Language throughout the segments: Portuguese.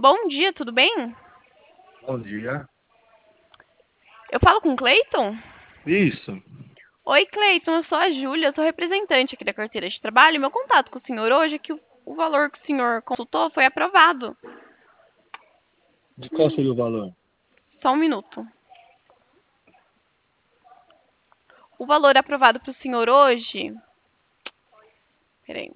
Bom dia, tudo bem? Bom dia. Eu falo com o Cleiton? Isso. Oi, Cleiton, eu sou a Júlia, eu sou representante aqui da carteira de trabalho. Meu contato com o senhor hoje é que o valor que o senhor consultou foi aprovado. De qual seria o valor? Só um minuto. O valor aprovado para o senhor hoje. Peraí.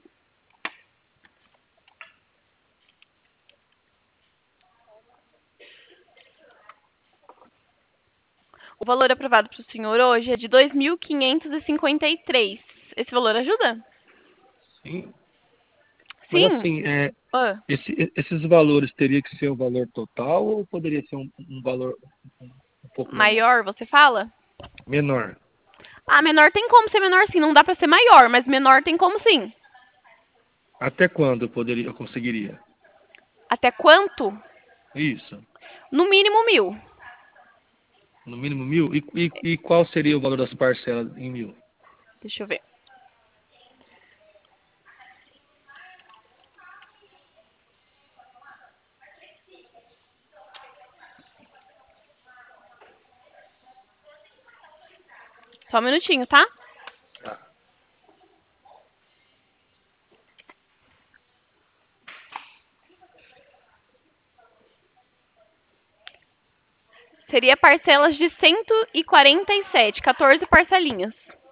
O valor aprovado para o senhor hoje é de 2.553. Esse valor ajuda? Sim. Mas Sim. assim, Ah, esses valores teria que ser o valor total ou poderia ser um valor um pouco menor? maior, você fala? Menor. Ah, menor tem como ser menor sim. Não dá para ser maior, mas menor tem como sim. Até quando eu conseguiria? Até quanto? Isso. No mínimo 1.000. No mínimo 1.000? E qual seria o valor das parcelas em 1.000? Deixa eu ver. Só um minutinho, tá? Tá. Seria parcelas de 147, 14 parcelinhas.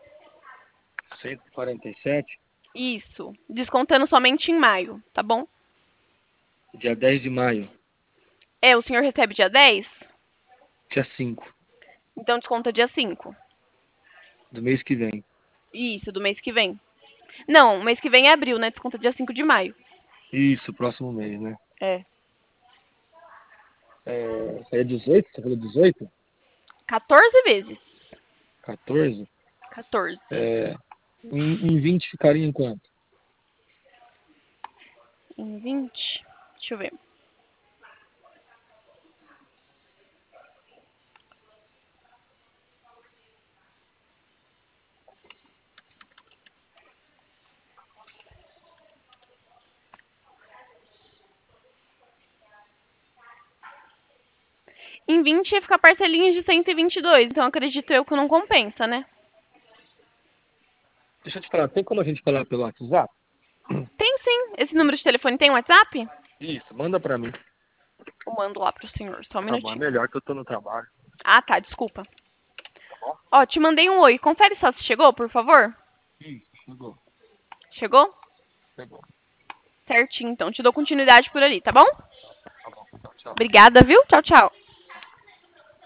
147, Isso. Descontando somente em maio, tá bom? dia 10 de maio, É, o senhor recebe dia 10? dia 5 Então desconta dia 5. do mês que vem. Isso, do mês que vem. Não, o mês que vem é abril, né? Desconta dia 5 de maio. Isso, próximo mês, né? É. Seria 18? Você falou 18? 14 vezes. 14? 14. Em 20 ficaria em quanto? Em 20. Deixa eu ver. Em 20 ia ficar parcelinhas de 122. Então acredito eu que não compensa, né? Deixa eu te falar, tem como a gente falar pelo WhatsApp? Tem sim. Esse número de telefone tem WhatsApp? Isso, manda pra mim. Eu mando lá pro senhor. Só um Tá bom, é minutinho. melhor que eu tô no trabalho. Ah, tá. Desculpa. Tá bom? Ó, te mandei um oi. Confere só se chegou, por favor. Isso, chegou. Chegou? Chegou. Certinho, então. Te dou continuidade por ali, tá bom? Tá bom, tchau, tchau. Obrigada, viu? Tchau, tchau.